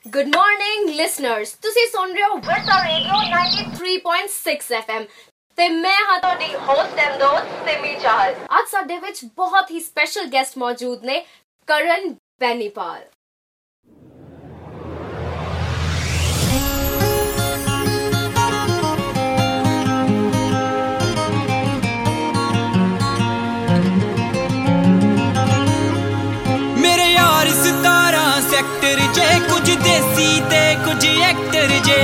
Good morning listeners, ਤੁਸੀਂ ਸੁਣ ਰਹੇ ਹੋ ਵਰਤਾ ਰੇਡੀਓ 93.6 FM ਤੇ ਮੈਂ ਹਾਂ ਤੁਹਾਡੀ ਹੋਸਟ ਐਂਡ ਦੋਸਤ ਸਿਮੀ ਚਾਹਲ। ਅੱਜ ਸਾਡੇ ਵਿੱਚ ਬਹੁਤ ਹੀ ਸਪੈਸ਼ਲ ਗੈਸਟ ਮੌਜੂਦ ਨੇ, ਕਰਨ ਬੈਨੀਪਾਲ। मेरे यार 17 सेक्टर जे, कुछ देसी ते कुछ एक्टर जे।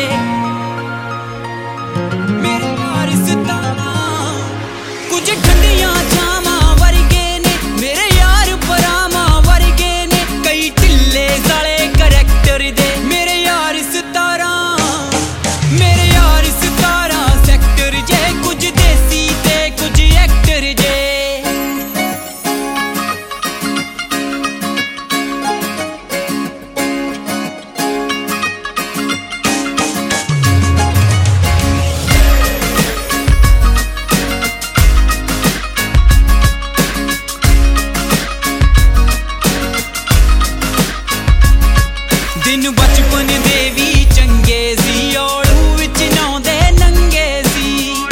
मेरे यार 17 कुछ ठंडियां जामा वर्गे ने, मेरे यार परामा वर्गे ने, कई ढिले साले करैक्टर दे। मेरे यार 17 सेक्टर जे, कुछ देसी ते कुछ एक्टर जे। दिन बचपन दे भी चंगे सी, औड़ू विच नौंदे नंगे सी।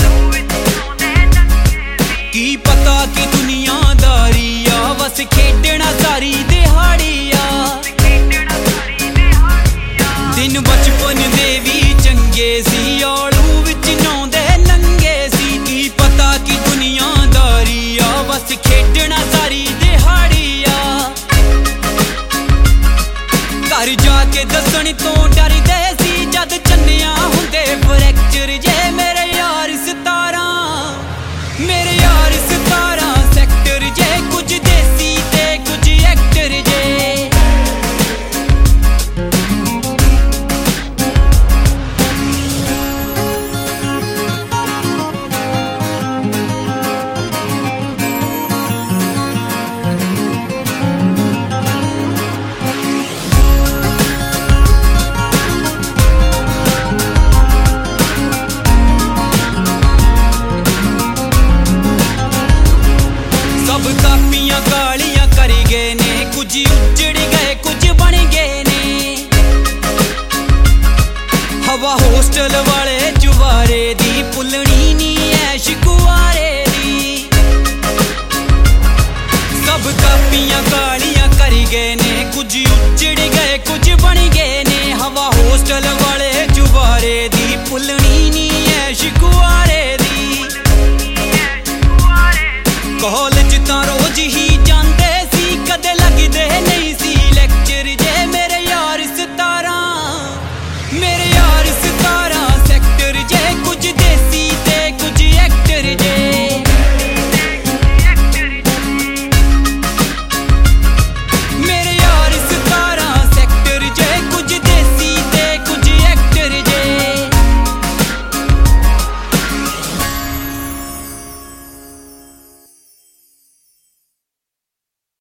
की पता की दुनियादारी आ, बस खेडना सारी दिहाड़ी आ। दिन बचपन दे भी चंगे सी, औड़ू विच नौंदे नंगे सी। की पता की दुनियादारी आ, बस खेडना सारी दिहाड़ी आ। घर जाके दसण तो डरदे सी, जद चन्निया हुंदे फ्रैक्चर जे। मेरे यार 17 सेक्टर जे, कुछ देसी ते कुछ एक्टर जे। सब कापियां कालियां करी गए ने, कुछ उजड़ गए कुछ बन गए ने। हवा होस्टल वाले चुबारे दी, पुलनी नी ऐश कुआरे दी। सब कापियां कालियां करी गए ने, कुछ उजड़ गए कुछ बन गए ने। हवा होस्टल वाले चुबारे दी, पुलनी नी ऐश कुआरे